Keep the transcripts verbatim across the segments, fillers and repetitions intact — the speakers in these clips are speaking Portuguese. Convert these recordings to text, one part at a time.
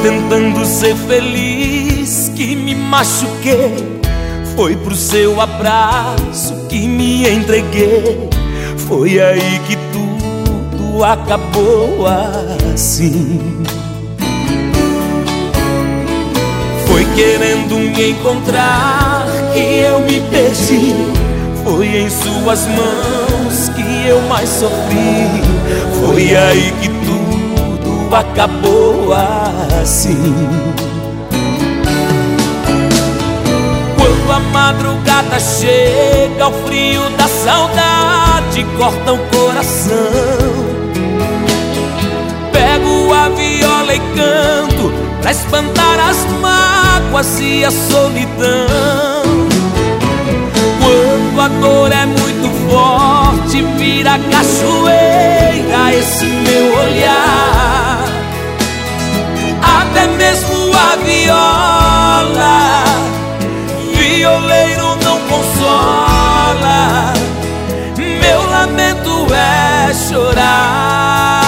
tentando ser feliz que me machuquei. Foi pro seu abraço que me entreguei. Foi aí que tudo acabou assim. Foi querendo me encontrar que eu me perdi. Foi em suas mãos que eu mais sofri. Foi aí que tudo acabou assim. Quando a madrugada chega, o frio da saudade corta o coração. Pego a viola e canto pra espantar as mágoas e a solidão. Quando a dor é muito forte, vira cachoeira esse meu olhar. Até mesmo a viola, violeiro não consola. Meu lamento é chorar.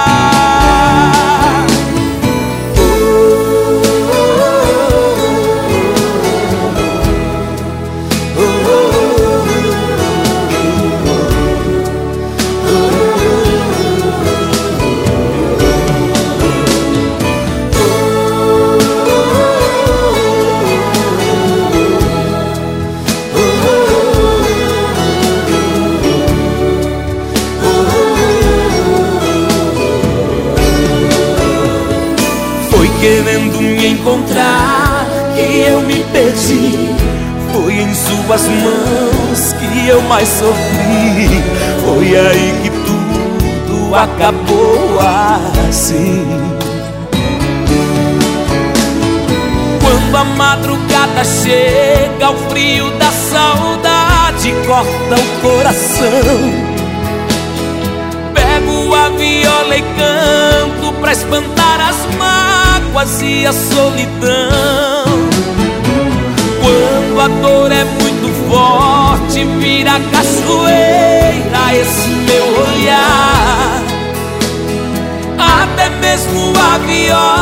Querendo me encontrar que eu me perdi. Foi em suas mãos que eu mais sofri. Foi aí que tudo acabou assim. Quando a madrugada chega, o frio da saudade corta o coração. Pego a viola e canto pra espantar as mágoas e a solidão. Quando a dor é muito forte, vira cachoeira esse meu olhar. Até mesmo a viola